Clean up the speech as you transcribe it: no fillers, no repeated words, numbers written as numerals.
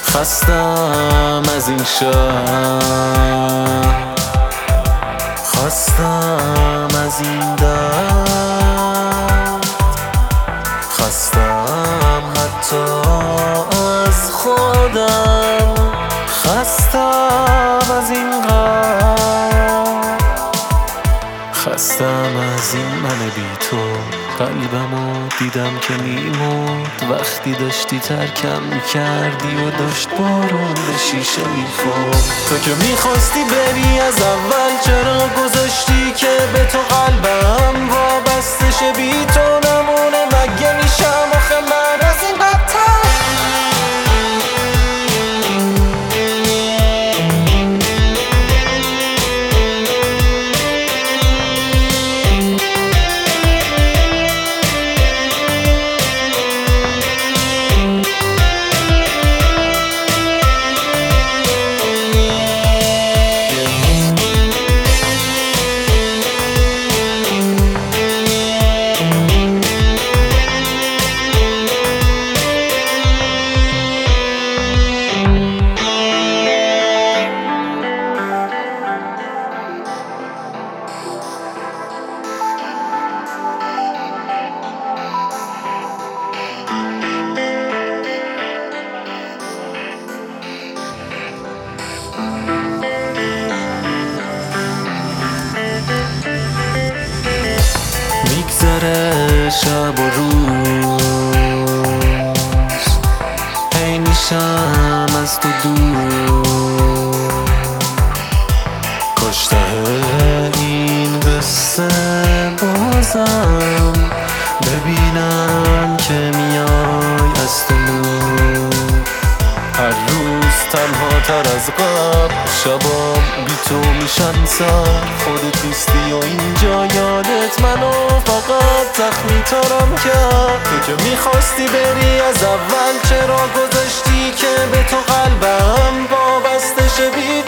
خستم از این شهر، خستم از این درد، خستم حتی از خودم، خستم از این غم، خستم از این من بی تو. قلبمو دیدم که میمرد وقتی داشتی ترکم میکردی و داشت بارون به شیشه میخورد. تو که میخواستی بری از اول، چرا گذاشتی که به تو قلبم وابسته شه؟ بی تو نمونه مگه میشم آخه من از این بدتر؟ میگذره شب و روز، هی میشم از تو دور. کاش ته این قصه بازم ببینم که میای از تو نور. هر روز تنها تر از قبل، شبام بی تو میشن سر. خودت نیستی و اینجا یادت منو فقط زخمی ترم کرد. تو که میخواستی بری از اول، چرا گذاشتی که به تو قلبم وابسته شه؟ بی